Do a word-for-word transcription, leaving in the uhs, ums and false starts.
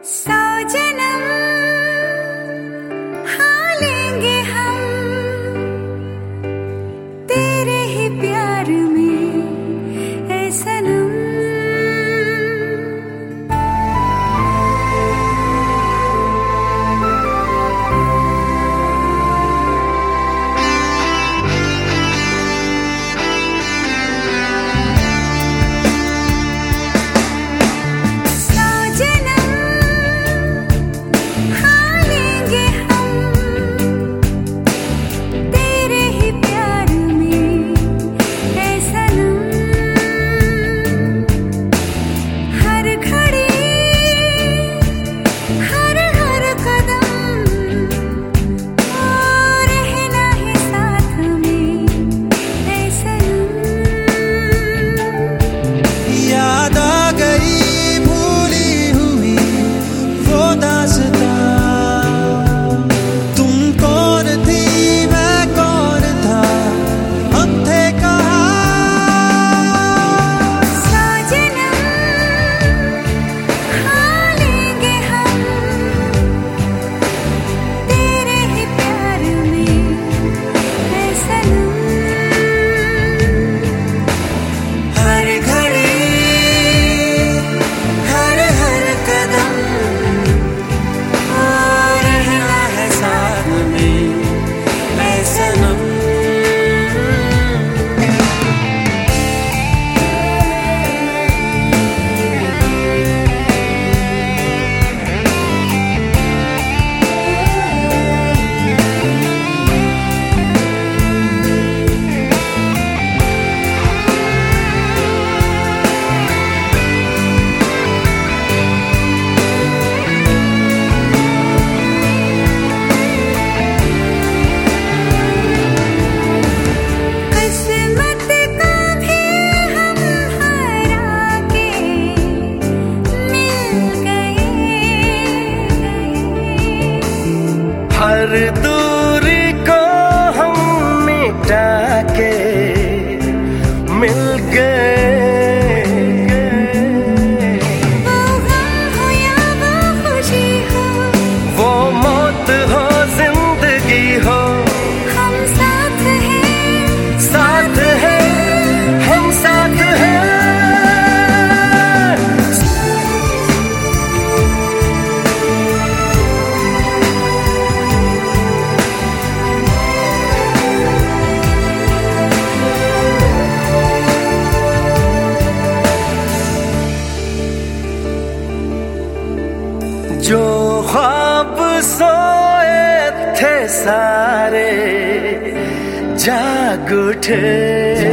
सौ जन्म हाँ लेंगे हम तेरे ही प्यार में ऐ सनम। हर दूरी को हम मिटा के मिल गए। वो गम हो या वो खुशी हो, वो मौत हो जिंदगी हो, हम साथ हैं साथ हैं हम साथ हैं। जो ख्वाब सोए थे सारे जाग उठे।